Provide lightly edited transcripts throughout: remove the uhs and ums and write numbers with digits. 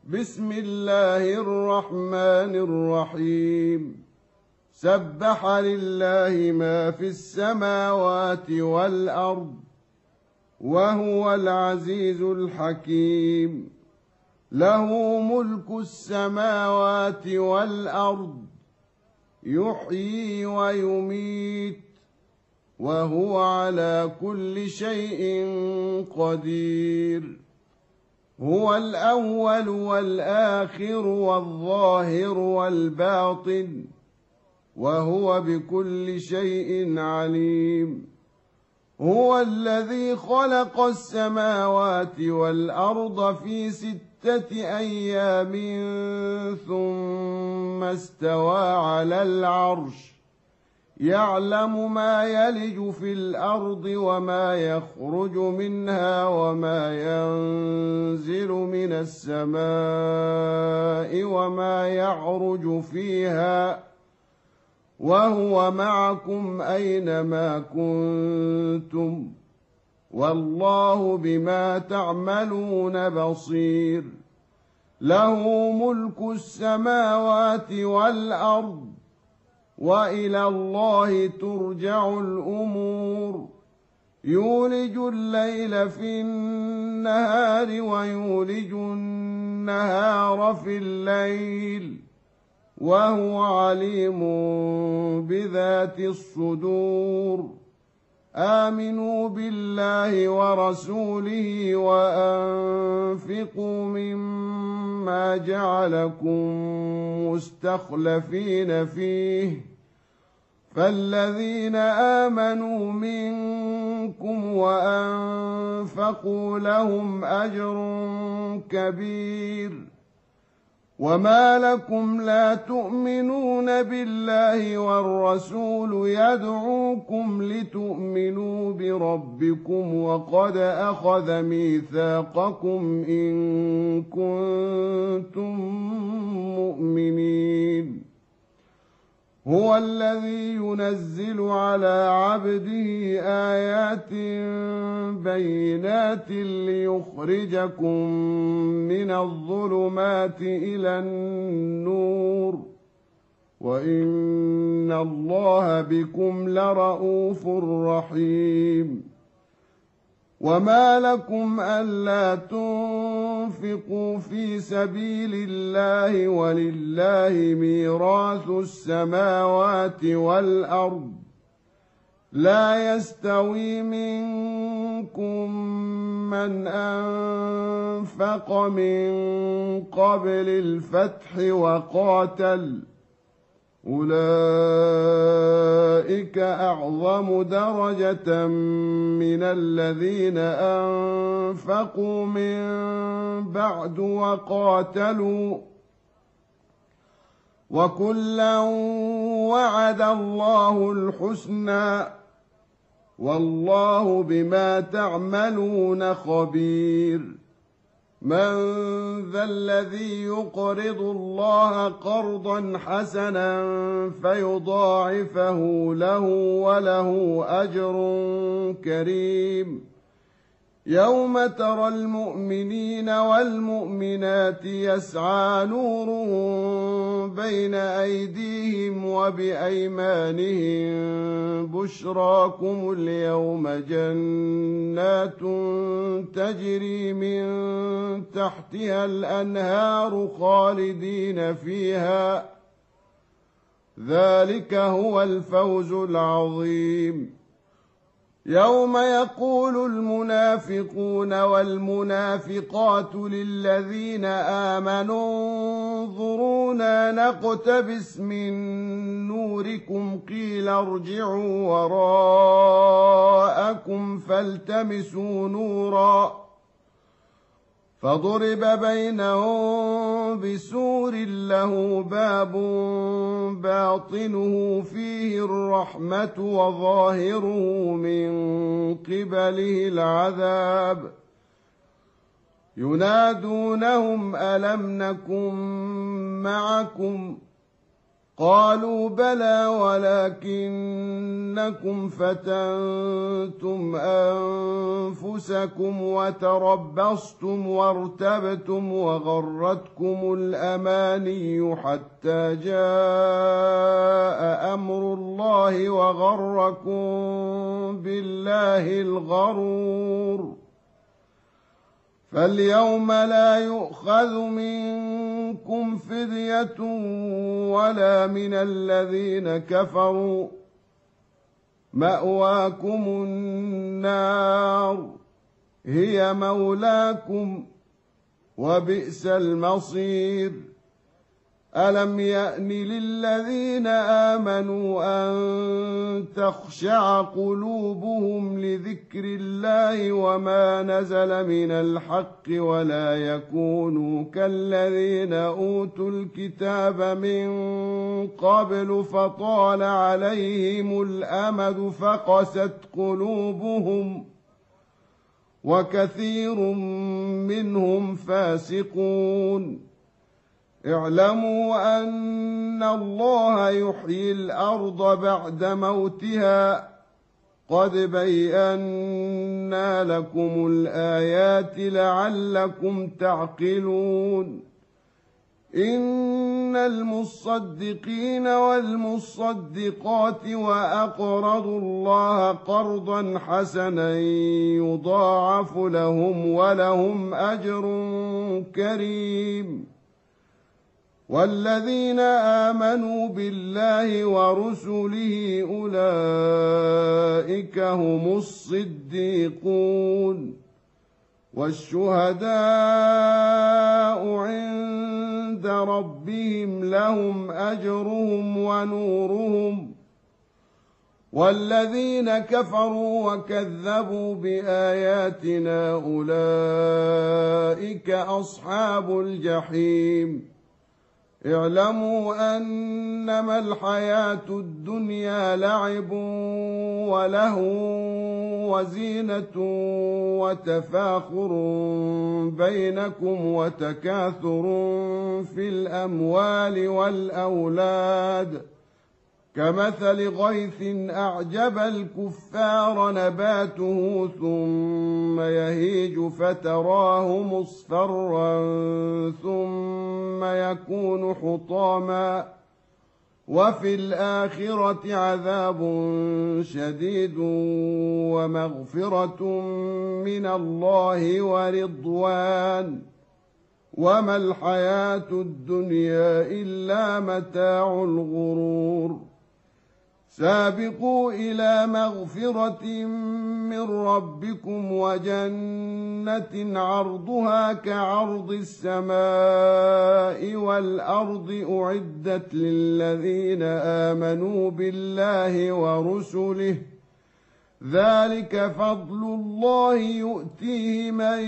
بسم الله الرحمن الرحيم سبح لله ما في السماوات والأرض وهو العزيز الحكيم له ملك السماوات والأرض يحيي ويميت وهو على كل شيء قدير هو الأول والآخر والظاهر والباطن وهو بكل شيء عليم هو الذي خلق السماوات والأرض في 6 أيام ثم استوى على العرش يعلم ما يلج في الأرض وما يخرج منها وما ينزل من السماء وما يعرج فيها وهو معكم أينما كنتم والله بما تعملون بصير له ملك السماوات والأرض وإلى الله ترجع الأمور يولج الليل في النهار ويولج النهار في الليل وهو عليم بذات الصدور آمنوا بالله ورسوله وأنفقوا مما جعلكم مستخلفين فيه فالذين آمنوا منكم وأنفقوا لهم أجر كبير وما لكم لا تؤمنون بالله والرسول يدعوكم لتؤمنوا بربكم وقد أخذ ميثاقكم إن كنتم مؤمنين هو الذي ينزل على عبده آيات بينات ليخرجكم من الظلمات إلى النور وإن الله بكم لرءوف رحيم وما لكم ألا تنفقوا في سبيل الله ولله ميراث السماوات والأرض لا يستوي منكم من أنفق من قبل الفتح وقاتل أولئك أعظم درجة من الذين أنفقوا من بعد وقاتلوا وكلا وعد الله الحسنى والله بما تعملون خبير من ذا الذي يقرض الله قرضا حسنا فيضاعفه له وله أجر كريم يوم ترى المؤمنين والمؤمنات يسعى نورهم بين أيديهم وبأيمانهم بشراكم اليوم جنات تجري من تحتها الأنهار خالدين فيها ذلك هو الفوز العظيم يوم يقول المنافقون والمنافقات للذين آمنوا انظرونا نقتبس من نوركم قيل ارجعوا وراءكم فالتمسوا نورا فضرب بينهم بسور له باب باطنه فيه الرحمة وظاهره من قبله العذاب ينادونهم ألم نكن معكم قالوا بلى ولكنكم فتنتم أنفسكم وتربصتم وارتبتم وغرتكم الأماني حتى جاء أمر الله وغركم بالله الغرور. فاليوم لا يؤخذ منكم فدية ولا من الذين كفروا، مأواكم النار هي مولاكم وبئس المصير. ألم يأن للذين آمنوا أن تخشع قلوبهم لذكر الله وما نزل من الحق ولا يكونوا كالذين أوتوا الكتاب من قبل فطال عليهم الأمد فقست قلوبهم وكثير منهم فاسقون. اعلموا أن الله يحيي الأرض بعد موتها قد بينا لكم الآيات لعلكم تعقلون. إن المصدقين والمصدقات وأقرضوا الله قرضا حسنا يضاعف لهم ولهم أجر كريم. والذين آمنوا بالله ورسله أولئك هم الصديقون والشهداء عند ربهم لهم أجرهم ونورهم. والذين كفروا وكذبوا بآياتنا أولئك أصحاب الجحيم. اعلموا أنما الحياة الدنيا لعب ولهو وزينة وتفاخر بينكم وتكاثر في الأموال والأولاد كمثل غيث أعجب الكفار نباته ثم يهيج فتراه مصفرا ثم يكون حطاما وفي الآخرة عذاب شديد ومغفرة من الله ورضوان وما الحياة الدنيا إلا متاع الغرور. سابقوا إلى مغفرة من ربكم وجنة عرضها كعرض السماء والأرض أعدت للذين آمنوا بالله ورسله ذلك فضل الله يؤتيه من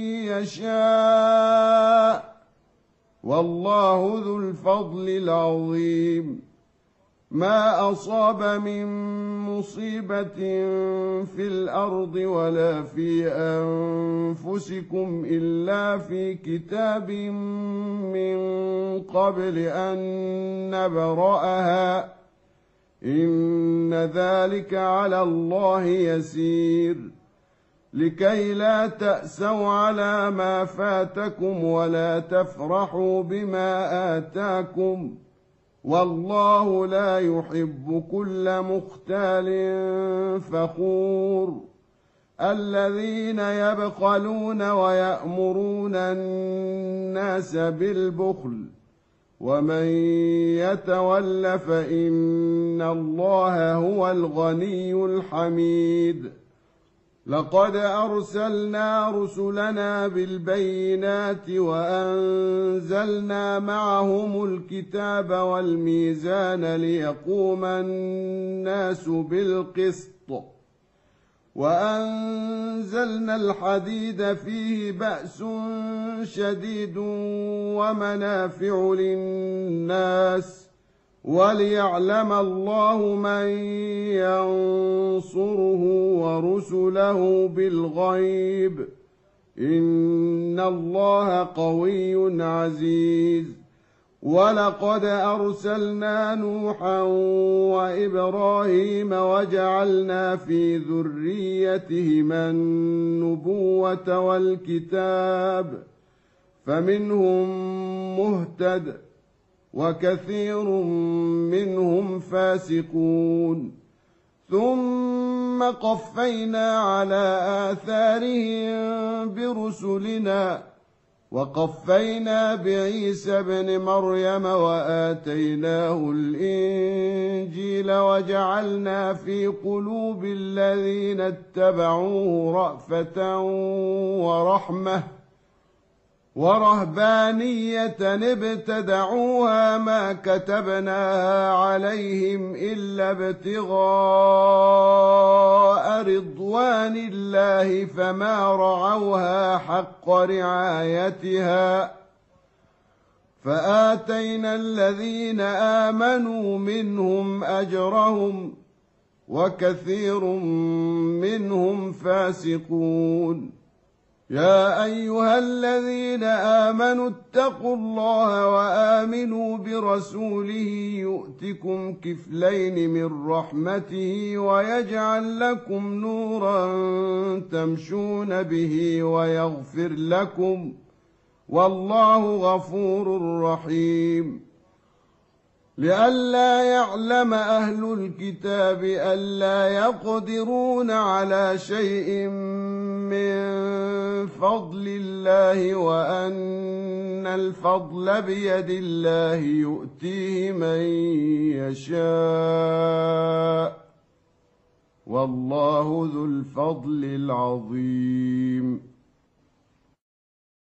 يشاء والله ذو الفضل العظيم. ما أصاب من مصيبة في الأرض ولا في أنفسكم إلا في كتاب من قبل أن نبرأها إن ذلك على الله يسير. لكي لا تأسوا على ما فاتكم ولا تفرحوا بما آتاكم والله لا يحب كل مختال فخور. الذين يبخلون ويأمرون الناس بالبخل ومن يتول فإن الله هو الغني الحميد. لقد أرسلنا رسلنا بالبينات وأنزلنا معهم الكتاب والميزان ليقوم الناس بالقسط وأنزلنا الحديد فيه بأس شديد ومنافع للناس وليعلم الله من ينصره ورسله بالغيب إن الله قوي عزيز. ولقد أرسلنا نوحا وإبراهيم وجعلنا في ذريتهما النبوة والكتاب فمنهم مهتد وكثير منهم فاسقون ثم قفينا على آثارهم برسلنا وقفينا بعيسى ابن مريم وآتيناه الإنجيل وجعلنا في قلوب الذين اتبعوه رأفة ورحمة ورهبانية ابتدعوها ما كتبناها عليهم إلا ابتغاء رضوان الله فما رعوها حق رعايتها فآتينا الذين آمنوا منهم أجرهم وكثير منهم فاسقون يا أيها الذين آمنوا اتقوا الله وآمنوا برسوله يؤتكم كفلين من رحمته ويجعل لكم نورا تمشون به ويغفر لكم والله غفور رحيم لئلا يعلم أهل الكتاب ألا يقدرون على شيء من فضل الله وأن الفضل بيد الله يؤتيه من يشاء والله ذو الفضل العظيم